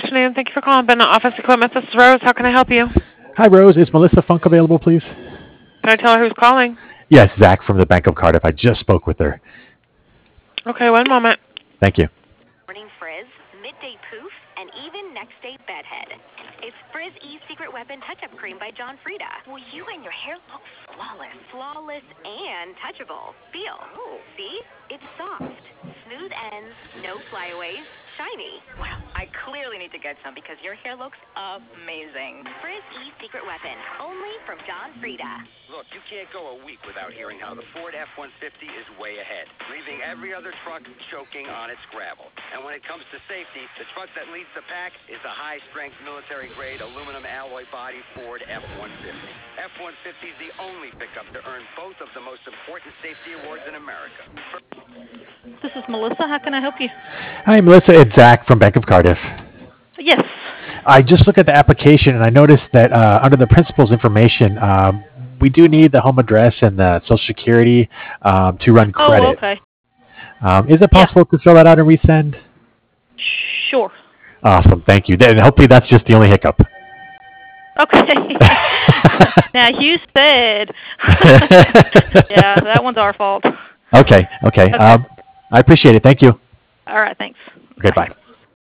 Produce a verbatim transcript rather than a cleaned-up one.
afternoon. Thank you for calling Bennett Office Equipment. This is Rose. How can I help you? Hi, Rose. Is Melissa Funk available, please? Can I tell her who's calling? Yes, Zach from the Bank of Cardiff. I just spoke with her. Okay, one moment. Thank you. Morning frizz, midday poof, and even next day bedhead. It's Frizz E Secret Weapon Touch-Up Cream by John Frieda. Well, you and your hair look flawless. Flawless and touchable. Feel. Oh. See? It's soft. Smooth ends, no flyaways, shiny. Wow, I clearly need to get some because your hair looks amazing. Frizz E Secret Weapon, only from John Frieda. Look, you can't go a week without hearing how the Ford F one fifty is way ahead, leaving every other truck choking on its gravel. And when it comes to safety, the truck that leads the pack is the high-strength military-grade aluminum alloy body Ford F one fifty. F one fifty is the only pickup to earn both of the most important safety awards in America. For This is Melissa. How can I help you? Hi, Melissa. It's Zach from Bank of Cardiff. Yes. I just looked at the application and I noticed that uh, under the principal's information, um, we do need the home address and the social security um, to run credit. Oh, okay. Um, is it possible yeah. to fill that out and resend? Sure. Awesome. Thank you. Then hopefully that's just the only hiccup. Okay. Now you said. Yeah, that one's our fault. Okay. Okay. Okay. Um, I appreciate it. Thank you. All right. Thanks. Okay. Bye.